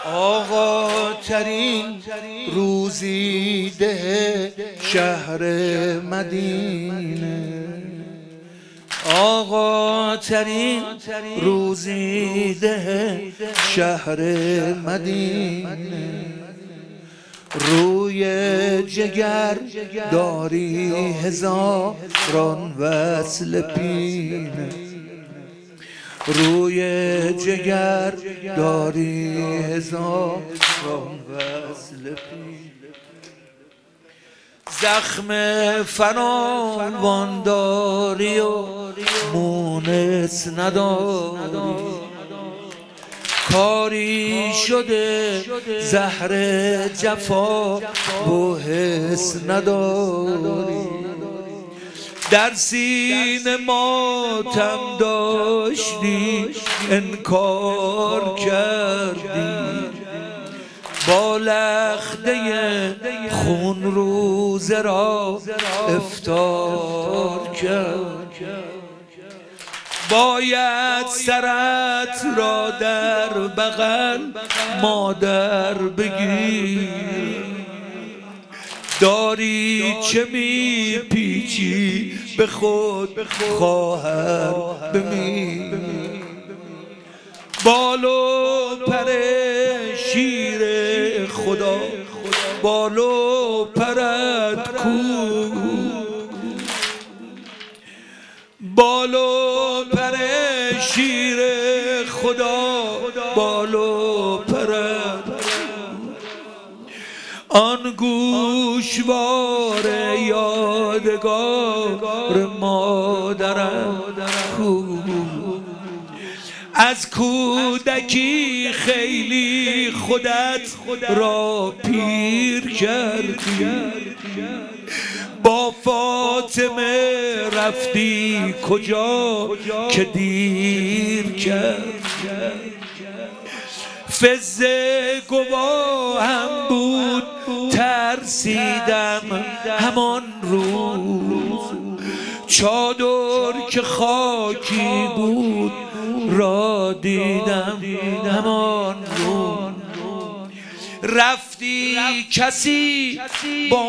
آقا ترین روزی ده شهر مدینه، آقا ترین روزی ده شهر مدینه. روی جگر داری هزاران وصل پینه، روی جگر داری هزاران وصل پینه. زخم فراوان داری و مونس نداری، کاری شده زهر جفا و حس نداری. در سینه ماتم داشتی انکار کردی، با لخته خون روزه را افطار کرد. باید سرت را در بغل مادر بگیر، داری چه میپیچی به خود خواهر بمیر. بال و پر شیر خدا بال و پرت کو، بال و پر شیر خدا بال و پرت. آن گوشوار یادگار مادرم کو، از کودکی خیلی خودت را پیر کردی، با فاطمه رفتی کجا که دیر کرد. فزه گواهم بود ترسیدم همان روز، چادر که خاکی بود را دیدم همان روز. رفتی کسی با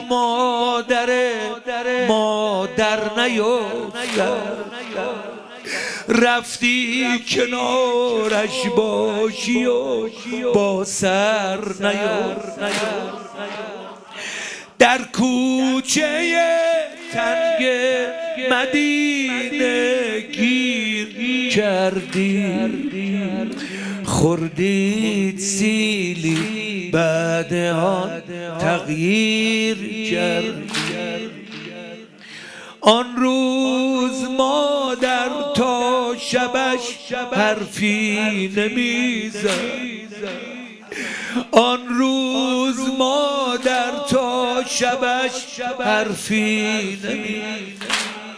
مادر نیفتد، رفتی کنارش باشی و با سر نیفتد. در کوچه تنگ مدینه گیر کردی، خوردید سیلی بعد آن تغییر کردی. آن روز مادر تا شبش حرفی نمیزد، آن روز مادر تا شبش حرفی نمیزد.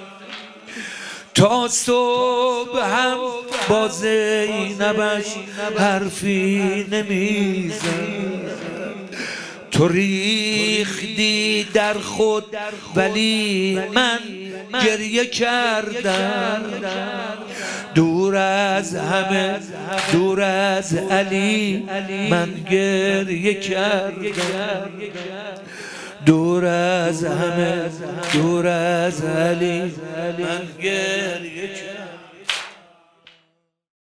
تا صبح هم با زینبش حرفی نمیزد. تو ریختی در خود ولی من گریه کردم، دور از همه دور از علی من گریه کردم، دور از همه دور از علی من گریه کردم.